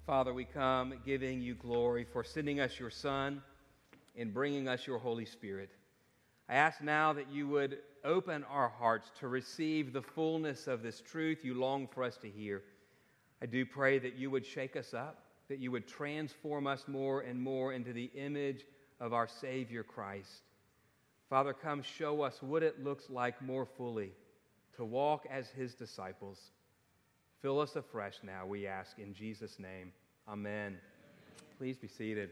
Father, we come giving you glory for sending us your Son and bringing us your Holy Spirit. I ask now that you would open our hearts to receive the fullness of this truth you long for us to hear. I do pray that you would shake us up, that you would transform us more and more into the image of our Savior Christ. Father, come show us what it looks like more fully to walk as his disciples. Fill us afresh now, we ask, in Jesus' name. Amen. Please be seated.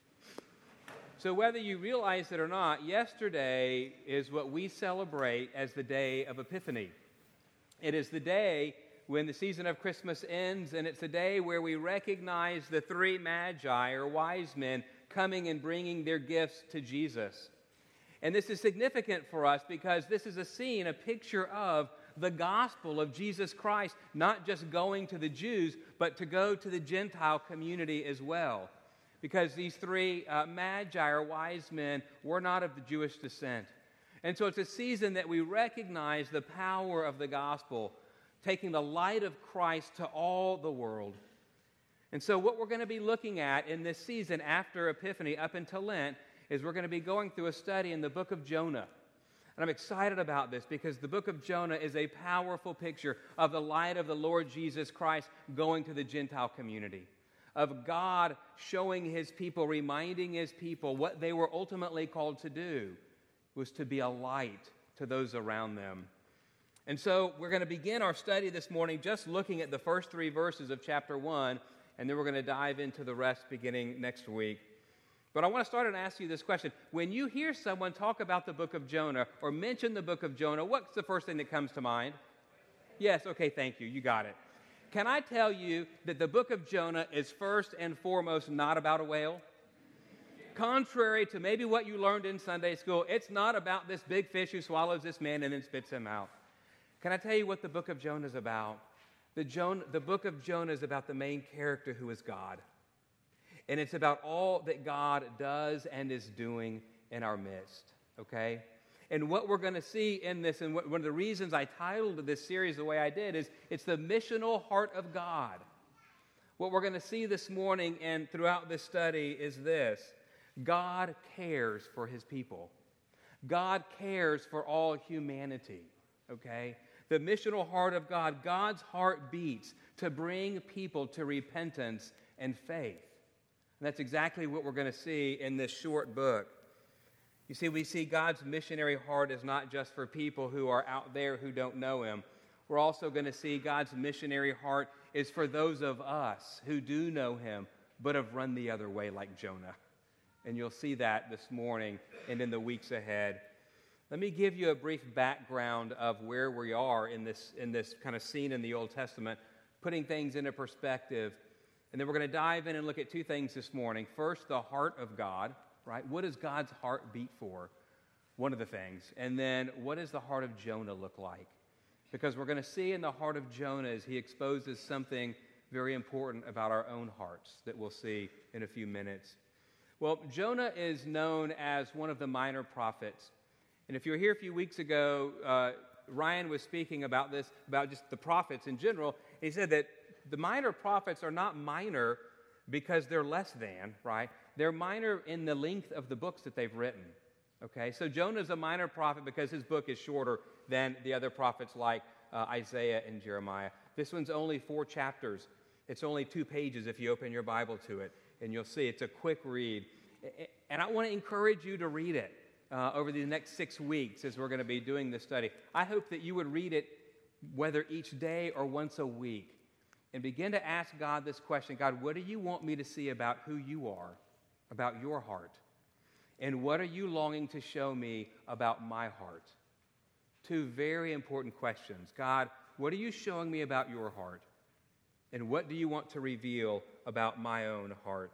So whether you realize it or not, yesterday is what we celebrate as the day of Epiphany. It is the day when the season of Christmas ends, and it's a day where we recognize the three magi, or wise men, coming and bringing their gifts to Jesus. And this is significant for us because this is a scene, a picture of the gospel of Jesus Christ, not just going to the Jews, but to go to the Gentile community as well. Because these three magi, or wise men, were not of the Jewish descent. And so it's a season that we recognize the power of the gospel, taking the light of Christ to all the world. And so what we're going to be looking at in this season after Epiphany up until Lent is we're going to be going through a study in the book of Jonah. And I'm excited about this because the book of Jonah is a powerful picture of the light of the Lord Jesus Christ going to the Gentile community, of God showing his people, reminding his people what they were ultimately called to do, was to be a light to those around them. And so we're going to begin our study this morning just looking at the first three verses of chapter 1, and then we're going to dive into the rest beginning next week. But I want to start and ask you this question. When you hear someone talk about the book of Jonah or mention the book of Jonah, what's the first thing that comes to mind? Yes, okay, thank you. You got it. Can I tell you that the book of Jonah is first and foremost not about a whale? Contrary to maybe what you learned in Sunday school, it's not about this big fish who swallows this man and then spits him out. Can I tell you what the book of Jonah is about? The book of Jonah is about the main character who is God. And it's about all that God does and is doing in our midst, okay? And what we're going to see in this, and one of the reasons I titled this series the way I did, is it's the missional heart of God. What we're going to see this morning and throughout this study is this: God cares for his people. God cares for all humanity, okay? The missional heart of God, God's heart beats to bring people to repentance and faith. And that's exactly what we're going to see in this short book. You see, we see God's missionary heart is not just for people who are out there who don't know him. We're also going to see God's missionary heart is for those of us who do know him, but have run the other way like Jonah. And you'll see that this morning and in the weeks ahead. Let me give you a brief background of where we are in this kind of scene in the Old Testament, putting things into perspective. And then we're going to dive in and look at two things this morning. First, the heart of God, right? What does God's heart beat for? One of the things. And then, what does the heart of Jonah look like? Because we're going to see in the heart of Jonah as he exposes something very important about our own hearts that we'll see in a few minutes. Well, Jonah is known as one of the minor prophets. And if you were here a few weeks ago, Ryan was speaking about this, about just the prophets in general. He said that the minor prophets are not minor because they're less than, right? They're minor in the length of the books that they've written, okay? So Jonah's a minor prophet because his book is shorter than the other prophets like Isaiah and Jeremiah. This one's only 4 chapters. It's only 2 pages if you open your Bible to it, and you'll see it's a quick read. And I want to encourage you to read it over the next 6 weeks as we're going to be doing this study. I hope that you would read it whether each day or once a week, and begin to ask God this question: God, what do you want me to see about who you are, about your heart? And what are you longing to show me about my heart? 2 very important questions. God, what are you showing me about your heart? And what do you want to reveal about my own heart?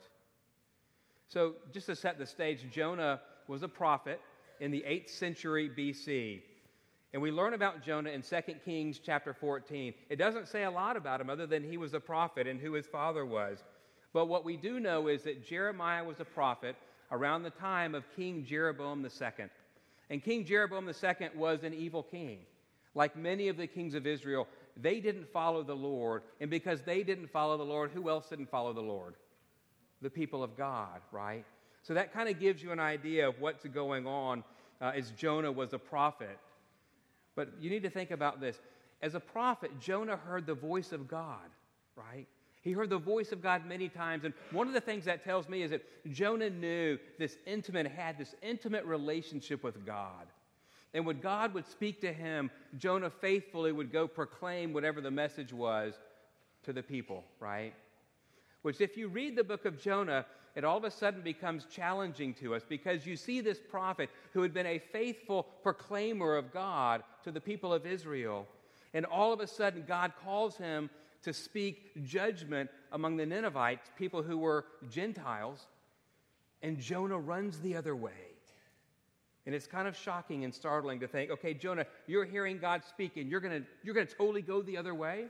So just to set the stage, Jonah was a prophet in the 8th century BC. And we learn about Jonah in 2 Kings chapter 14. It doesn't say a lot about him other than he was a prophet and who his father was. But what we do know is that Jeremiah was a prophet around the time of King Jeroboam II. And King Jeroboam II was an evil king. Like many of the kings of Israel, they didn't follow the Lord. And because they didn't follow the Lord, who else didn't follow the Lord? The people of God, right? So that kind of gives you an idea of what's going on as Jonah was a prophet. But you need to think about this. As a prophet, Jonah heard the voice of God, right? He heard the voice of God many times. And one of the things that tells me is that Jonah knew had this intimate relationship with God. And when God would speak to him, Jonah faithfully would go proclaim whatever the message was to the people, right? Which if you read the book of Jonah, it all of a sudden becomes challenging to us because you see this prophet who had been a faithful proclaimer of God to the people of Israel. And all of a sudden, God calls him to speak judgment among the Ninevites, people who were Gentiles, and Jonah runs the other way. And it's kind of shocking and startling to think, okay, Jonah, you're hearing God speak, and you're going to totally go the other way?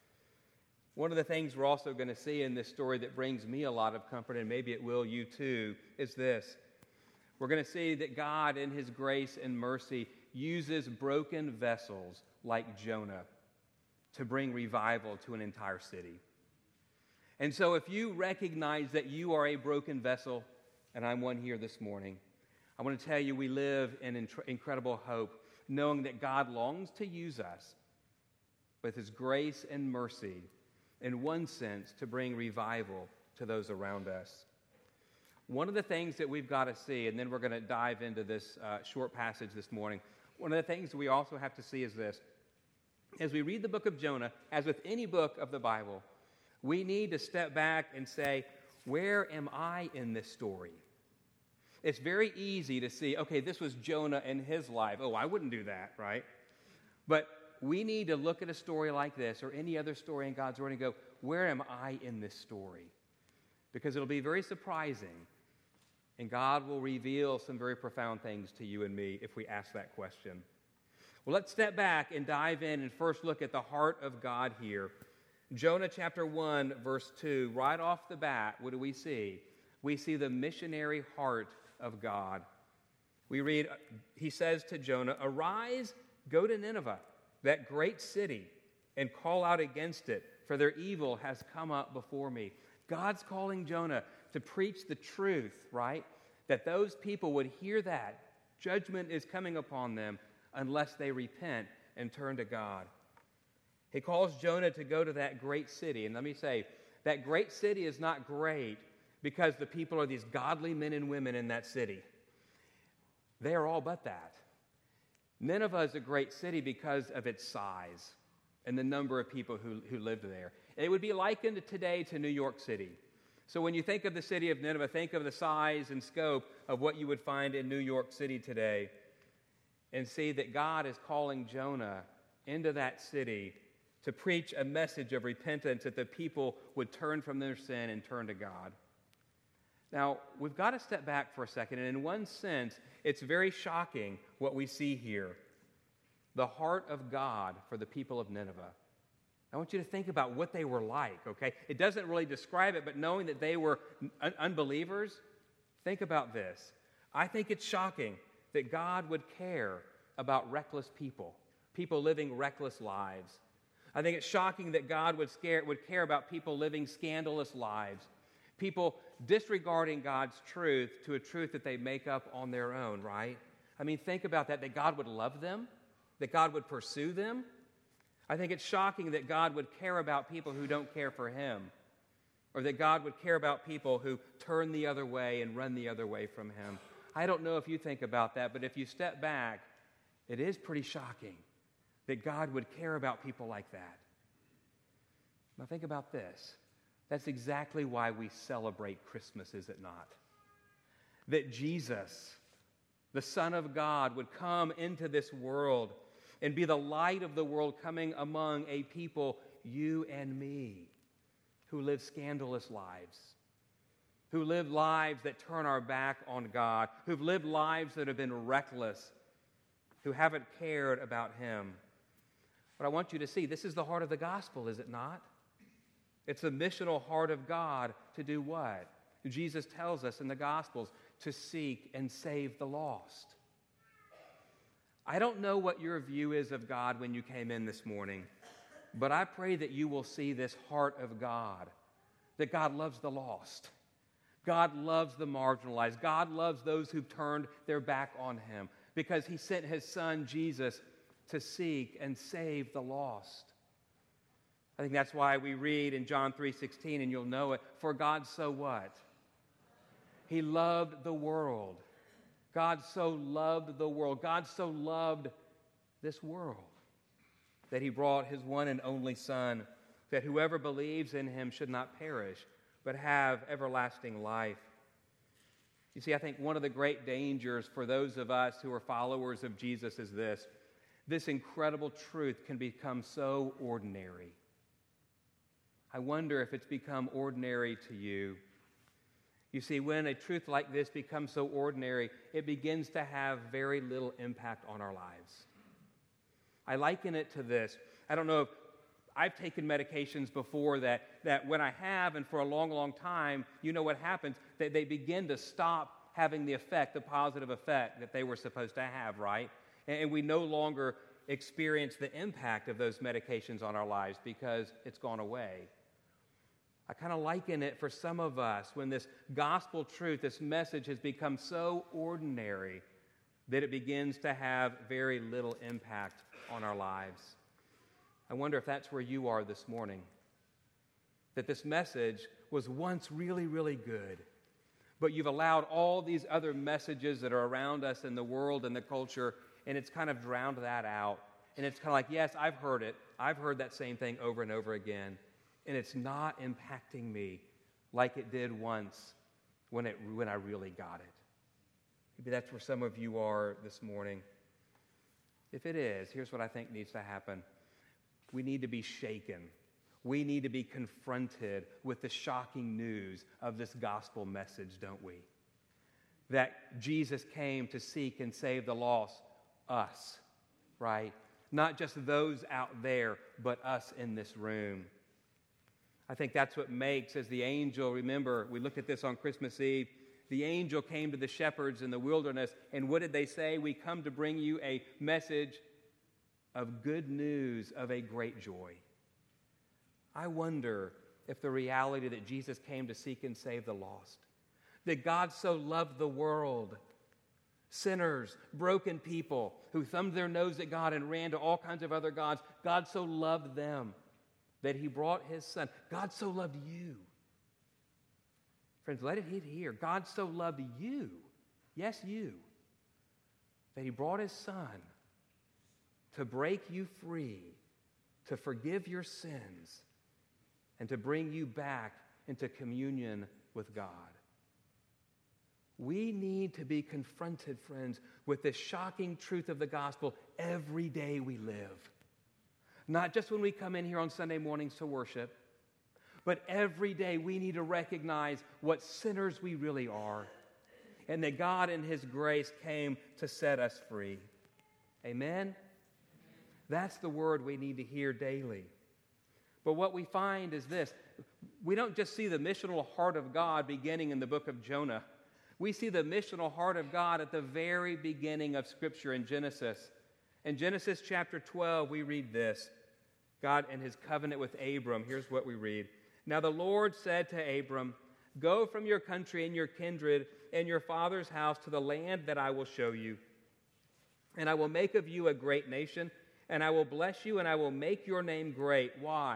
One of the things we're also going to see in this story that brings me a lot of comfort, and maybe it will you too, is this. We're going to see that God, in his grace and mercy, uses broken vessels like Jonah to bring revival to an entire city. And so if you recognize that you are a broken vessel, and I'm one here this morning, I want to tell you we live in incredible hope, knowing that God longs to use us with his grace and mercy, in one sense, to bring revival to those around us. One of the things that we've got to see, and then we're going to dive into this short passage this morning, one of the things we also have to see is this. As we read the book of Jonah, as with any book of the Bible, we need to step back and say, where am I in this story? It's very easy to see, okay, this was Jonah and his life. Oh, I wouldn't do that, right? But we need to look at a story like this or any other story in God's Word and go, where am I in this story? Because it'll be very surprising, and God will reveal some very profound things to you and me if we ask that question. Well, let's step back and dive in and first look at the heart of God here. Jonah chapter 1, verse 2, right off the bat, what do we see? We see the missionary heart of God. We read, he says to Jonah, "Arise, go to Nineveh, that great city, and call out against it, for their evil has come up before me." God's calling Jonah to preach the truth, right? That those people would hear that. Judgment is coming upon them unless they repent and turn to God. He calls Jonah to go to that great city. And let me say, that great city is not great because the people are these godly men and women in that city. They are all but that. Nineveh is a great city because of its size and the number of people who lived there. It would be likened today to New York City. So when you think of the city of Nineveh, think of the size and scope of what you would find in New York City today, and see that God is calling Jonah into that city to preach a message of repentance, that the people would turn from their sin and turn to God. Now, we've got to step back for a second, and in one sense, it's very shocking what we see here. The heart of God for the people of Nineveh. I want you to think about what they were like, okay? It doesn't really describe it, but knowing that they were unbelievers, think about this. I think it's shocking that God would care about reckless people, people living reckless lives. I think it's shocking that God would care about people living scandalous lives, people disregarding God's truth to a truth that they make up on their own, right? I mean, think about that God would love them, that God would pursue them. I think it's shocking that God would care about people who don't care for him, or that God would care about people who turn the other way and run the other way from him. I don't know if you think about that, but if you step back, it is pretty shocking that God would care about people like that. Now think about this. That's exactly why we celebrate Christmas, is it not? That Jesus, the Son of God, would come into this world and be the light of the world, coming among a people, you and me, who live scandalous lives, who live lives that turn our back on God, who've lived lives that have been reckless, who haven't cared about him. But I want you to see, this is the heart of the gospel, is it not? It's the missional heart of God to do what? Jesus tells us in the Gospels, to seek and save the lost. I don't know what your view is of God when you came in this morning, But I pray that you will see this heart of God, that God loves the lost. God loves the marginalized. God loves those who've turned their back on him because he sent his son, Jesus, to seek and save the lost. I think that's why we read in John 3:16, and you'll know it, for God so what? He loved the world. God so loved the world. God so loved this world that he brought his one and only Son, that whoever believes in him should not perish, but have everlasting life. You see, I think one of the great dangers for those of us who are followers of Jesus is this. This incredible truth can become so ordinary. I wonder if it's become ordinary to you. You see, when a truth like this becomes so ordinary, it begins to have very little impact on our lives. I liken it to this. I don't know if I've taken medications before that when I have and for a long, long time, you know what happens? That they begin to stop having the effect, the positive effect that they were supposed to have, right? And we no longer experience the impact of those medications on our lives because it's gone away. I kind of liken it for some of us when this gospel truth, this message has become so ordinary that it begins to have very little impact on our lives. I wonder if that's where you are this morning. That this message was once really, really good, but you've allowed all these other messages that are around us in the world and the culture, and it's kind of drowned that out. And it's kind of like, yes, I've heard it. I've heard that same thing over and over again. And it's not impacting me like it did once when I really got it. Maybe that's where some of you are this morning. If it is, here's what I think needs to happen. We need to be shaken. We need to be confronted with the shocking news of this gospel message, don't we? That Jesus came to seek and save the lost, us, right? Not just those out there, but us in this room. I think that's what makes, as the angel, remember, we looked at this on Christmas Eve, the angel came to the shepherds in the wilderness, and what did they say? We come to bring you a message of good news of a great joy. I wonder if the reality that Jesus came to seek and save the lost, that God so loved the world, sinners, broken people who thumbed their nose at God and ran to all kinds of other gods, God so loved them that he brought his son. God so loved you. Friends, let it hit here. God so loved you, yes, you, that he brought his son to break you free, to forgive your sins, and to bring you back into communion with God. We need to be confronted, friends, with the shocking truth of the gospel every day we live. Not just when we come in here on Sunday mornings to worship, but every day we need to recognize what sinners we really are and that God in his grace came to set us free. Amen? That's the word we need to hear daily. But what we find is this. We don't just see the missional heart of God beginning in the book of Jonah. We see the missional heart of God at the very beginning of Scripture in Genesis. In Genesis chapter 12, we read this. God and his covenant with Abram. Here's what we read. Now the Lord said to Abram, go from your country and your kindred and your father's house to the land that I will show you. And I will make of you a great nation, and I will bless you, and I will make your name great. Why?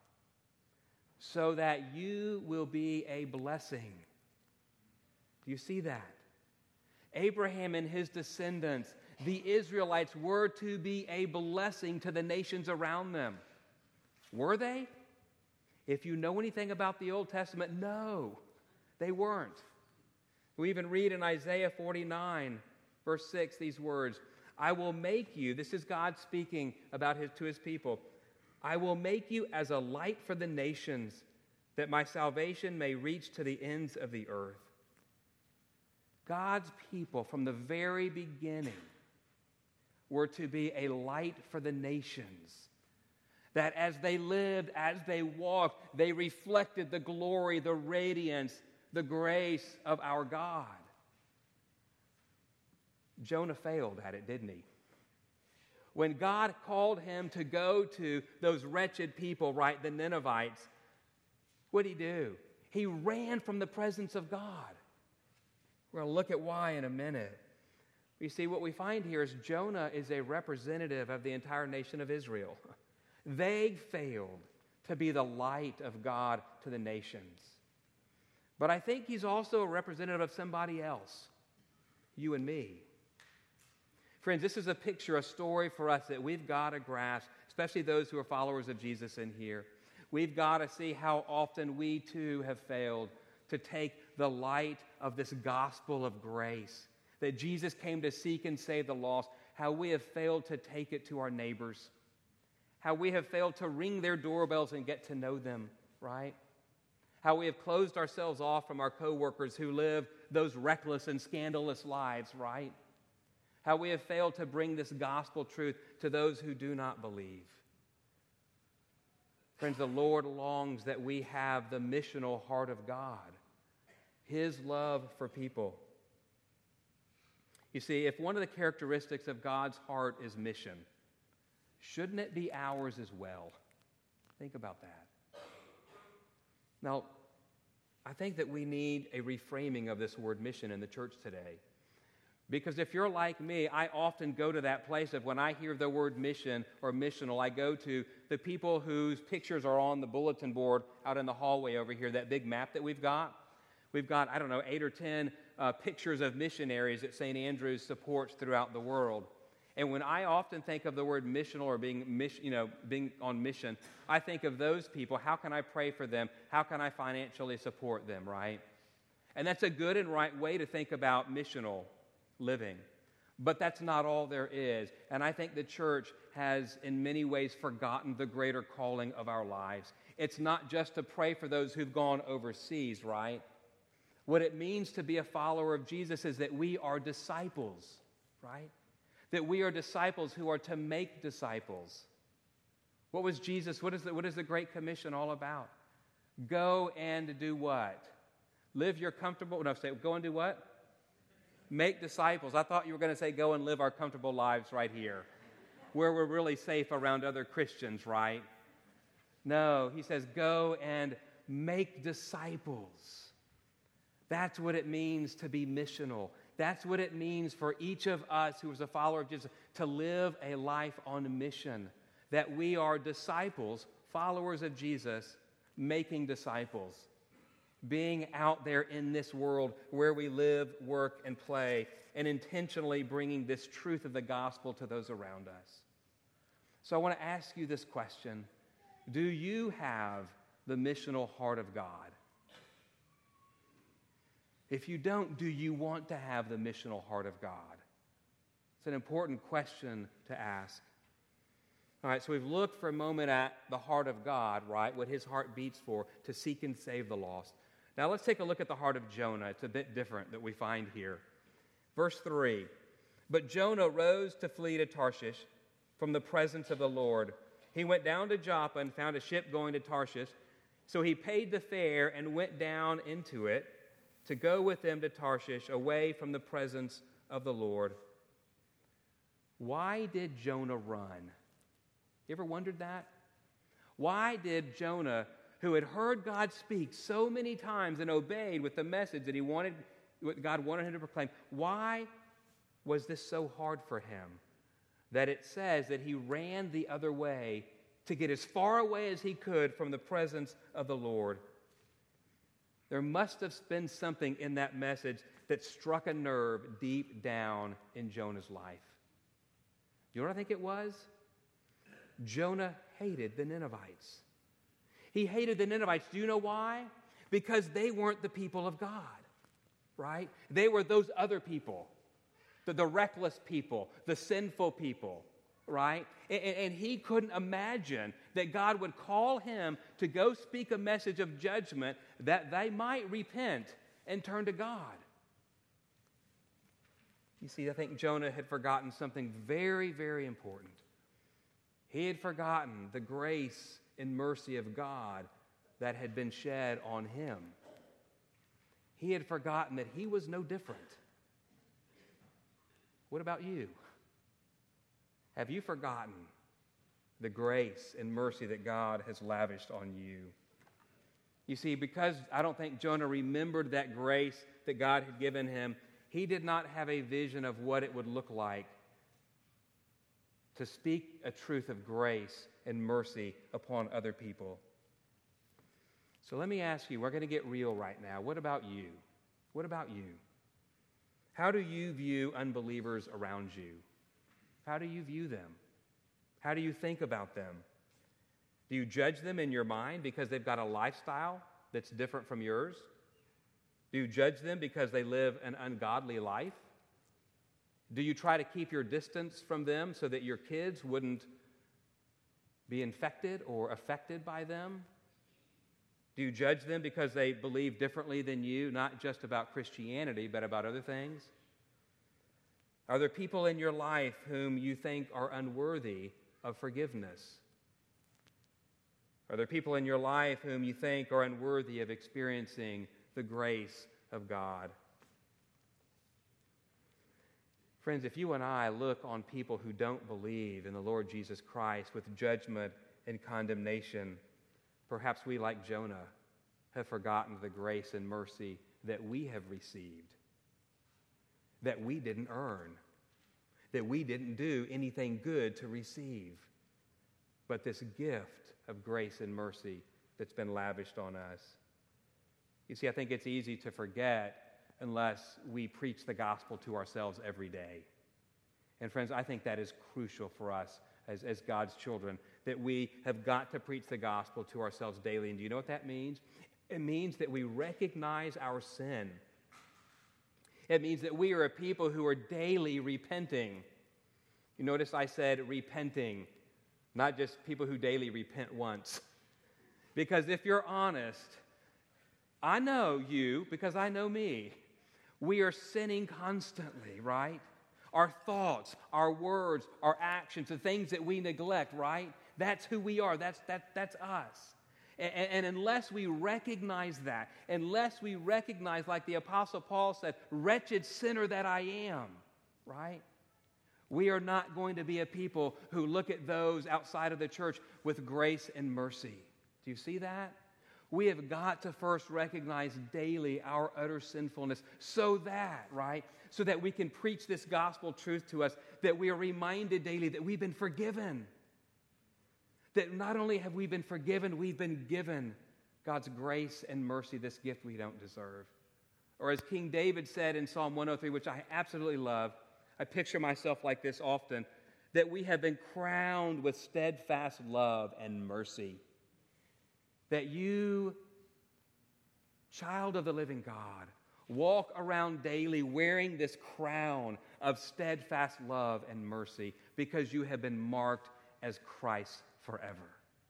So that you will be a blessing. Do you see that? Abraham and his descendants, the Israelites, were to be a blessing to the nations around them. Were they? If you know anything about the Old Testament, no, they weren't. We even read in Isaiah 49, verse 6, these words, I will make you, this is God speaking about to his people, I will make you as a light for the nations, that my salvation may reach to the ends of the earth. God's people from the very beginning were to be a light for the nations. That as they lived, as they walked, they reflected the glory, the radiance, the grace of our God. Jonah failed at it, didn't he? When God called him to go to those wretched people, right, the Ninevites, what did he do? He ran from the presence of God. We're going to look at why in a minute. You see, what we find here is Jonah is a representative of the entire nation of Israel. They failed to be the light of God to the nations. But I think he's also a representative of somebody else, you and me. Friends, this is a picture, a story for us that we've got to grasp, especially those who are followers of Jesus in here. We've got to see how often we too have failed to take the light of this gospel of grace that Jesus came to seek and save the lost, how we have failed to take it to our neighbors, how we have failed to ring their doorbells and get to know them, right? How we have closed ourselves off from our coworkers who live those reckless and scandalous lives, right? How we have failed to bring this gospel truth to those who do not believe. Friends, the Lord longs that we have the missional heart of God, His love for people. You see, if one of the characteristics of God's heart is mission, shouldn't it be ours as well? Think about that. Now, I think that we need a reframing of this word mission in the church today. Because if you're like me, I often go to that place of when I hear the word mission or missional, I go to the people whose pictures are on the bulletin board out in the hallway over here, that big map that we've got. We've got, 8 or 10 pictures of missionaries that St. Andrews supports throughout the world. And when I often think of the word missional or being on mission, I think of those people. How can I pray for them? How can I financially support them, right? And that's a good and right way to think about missional living. But that's not all there is. And I think the church has in many ways forgotten the greater calling of our lives. It's not just to pray for those who've gone overseas, right? What it means to be a follower of Jesus is that we are disciples, right? That we are disciples who are to make disciples. What is the Great Commission all about? Go and do what? Live your comfortable, go and do what? Make disciples. I thought you were going to say go and live our comfortable lives right here, where we're really safe around other Christians, right? No, he says go and make disciples. That's what it means to be missional. That's what it means for each of us who is a follower of Jesus to live a life on mission. That we are disciples, followers of Jesus, making disciples. Being out there in this world where we live, work, and play, and intentionally bringing this truth of the gospel to those around us. So I want to ask you this question. Do you have the missional heart of God? If you don't, do you want to have the missional heart of God? It's an important question to ask. All right, so we've looked for a moment at the heart of God, right? What His heart beats for, to seek and save the lost. Now let's take a look at the heart of Jonah. It's a bit different that we find here. Verse 3, but Jonah rose to flee to Tarshish from the presence of the Lord. He went down to Joppa and found a ship going to Tarshish. So he paid the fare and went down into it to go with them to Tarshish, away from the presence of the Lord. Why did Jonah run? You ever wondered that? Why did Jonah, who had heard God speak so many times and obeyed with the message that what God wanted him to proclaim, why was this so hard for him that it says that he ran the other way to get as far away as he could from the presence of the Lord? There must have been something in that message that struck a nerve deep down in Jonah's life. You know what I think it was? Jonah hated the Ninevites. He hated the Ninevites. Do you know why? Because they weren't the people of God, right? They were those other people, the reckless people, the sinful people, right? And he couldn't imagine that God would call him to go speak a message of judgment that they might repent and turn to God. You see, I think Jonah had forgotten something very, very important. He had forgotten the grace and mercy of God that had been shed on him. He had forgotten that he was no different. What about you? Have you forgotten the grace and mercy that God has lavished on you? You see, because I don't think Jonah remembered that grace that God had given him, he did not have a vision of what it would look like to speak a truth of grace and mercy upon other people. So let me ask you, we're going to get real right now. What about you? What about you? How do you view unbelievers around you? How do you view them? How do you think about them? Do you judge them in your mind because they've got a lifestyle that's different from yours? Do you judge them because they live an ungodly life? Do you try to keep your distance from them so that your kids wouldn't be infected or affected by them? Do you judge them because they believe differently than you, not just about Christianity, but about other things? Are there people in your life whom you think are unworthy of forgiveness? Are there people in your life whom you think are unworthy of experiencing the grace of God? Friends, if you and I look on people who don't believe in the Lord Jesus Christ with judgment and condemnation, perhaps we, like Jonah, have forgotten the grace and mercy that we have received, that we didn't earn, that we didn't do anything good to receive, but this gift of grace and mercy that's been lavished on us. You see, I think it's easy to forget unless we preach the gospel to ourselves every day. And friends, I think that is crucial for us as God's children, that we have got to preach the gospel to ourselves daily. And do you know what that means? It means that we recognize our sin. It means that we are a people who are daily repenting. You notice I said repenting, not just people who daily repent once. Because if you're honest, I know you because I know me. We are sinning constantly, right? Our thoughts, our words, our actions, the things that we neglect, right? That's who we are. That's us. And unless we recognize that, unless we recognize, like the Apostle Paul said, wretched sinner that I am, right? We are not going to be a people who look at those outside of the church with grace and mercy. Do you see that? We have got to first recognize daily our utter sinfulness so that we can preach this gospel truth to us, that we are reminded daily that we've been forgiven. That not only have we been forgiven, we've been given God's grace and mercy, this gift we don't deserve. Or as King David said in Psalm 103, which I absolutely love, I picture myself like this often, that we have been crowned with steadfast love and mercy. That you, child of the living God, walk around daily wearing this crown of steadfast love and mercy because you have been marked as Christ forever.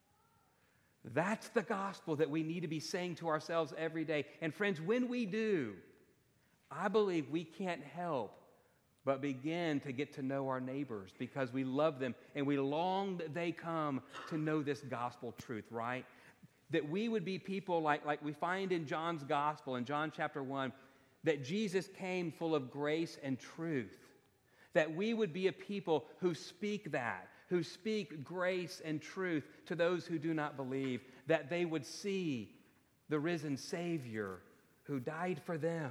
That's the gospel that we need to be saying to ourselves every day. And friends, when we do, I believe we can't help but begin to get to know our neighbors because we love them and we long that they come to know this gospel truth, right? That we would be people like we find in John's gospel, in John chapter 1, that Jesus came full of grace and truth. That we would be a people who speak that, who speak grace and truth to those who do not believe, that they would see the risen Savior who died for them.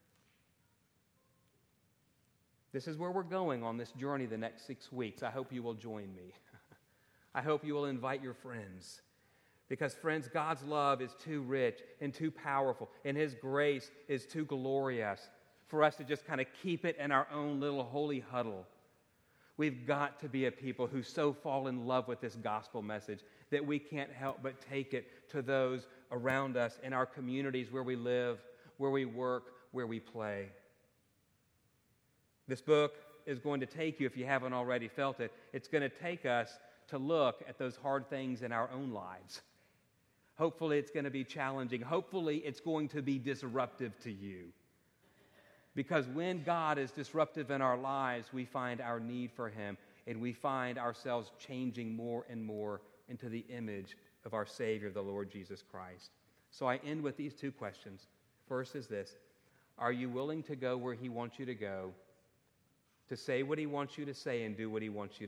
This is where we're going on this journey the next 6 weeks. I hope you will join me. I hope you will invite your friends. Because, friends, God's love is too rich and too powerful, and His grace is too glorious for us to just kind of keep it in our own little holy huddle. We've got to be a people who so fall in love with this gospel message that we can't help but take it to those around us in our communities where we live, where we work, where we play. This book is going to take you, if you haven't already felt it, it's going to take us to look at those hard things in our own lives. Hopefully it's going to be challenging. Hopefully it's going to be disruptive to you. Because when God is disruptive in our lives, we find our need for Him, and we find ourselves changing more and more into the image of our Savior, the Lord Jesus Christ. So I end with these two questions. First is this: are you willing to go where He wants you to go, to say what He wants you to say and do what He wants you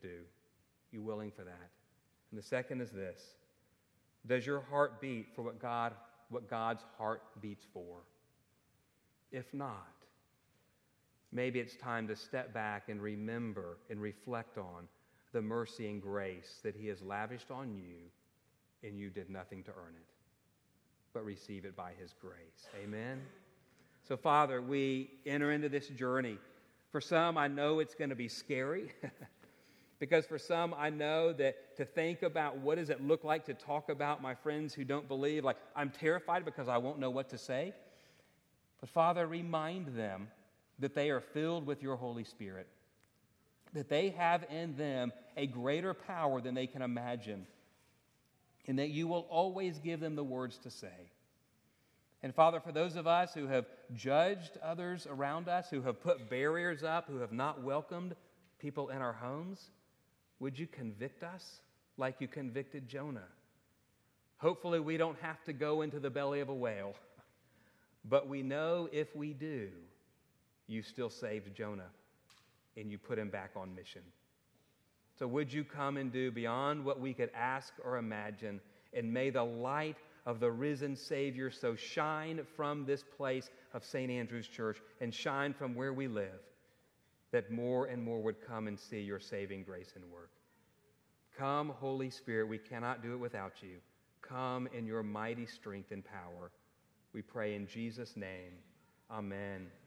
do? You willing for that? And the second is this. Does your heart beat for what God's heart beats for? If not, maybe it's time to step back and remember and reflect on the mercy and grace that he has lavished on you, and you did nothing to earn it, but receive it by his grace. Amen? So, Father, we enter into this journey. For some, I know it's going to be scary. Because for some, I know that to think about what does it look like to talk about my friends who don't believe, like I'm terrified because I won't know what to say. But Father, remind them that they are filled with your Holy Spirit, that they have in them a greater power than they can imagine, and that you will always give them the words to say. And Father, for those of us who have judged others around us, who have put barriers up, who have not welcomed people in our homes, would you convict us like you convicted Jonah? Hopefully we don't have to go into the belly of a whale, but we know if we do, you still saved Jonah and you put him back on mission. So would you come and do beyond what we could ask or imagine, and may the light of the risen Savior so shine from this place of St. Andrew's Church and shine from where we live, that more and more would come and see your saving grace and work. Come, Holy Spirit, we cannot do it without you. Come in your mighty strength and power. We pray in Jesus' name. Amen.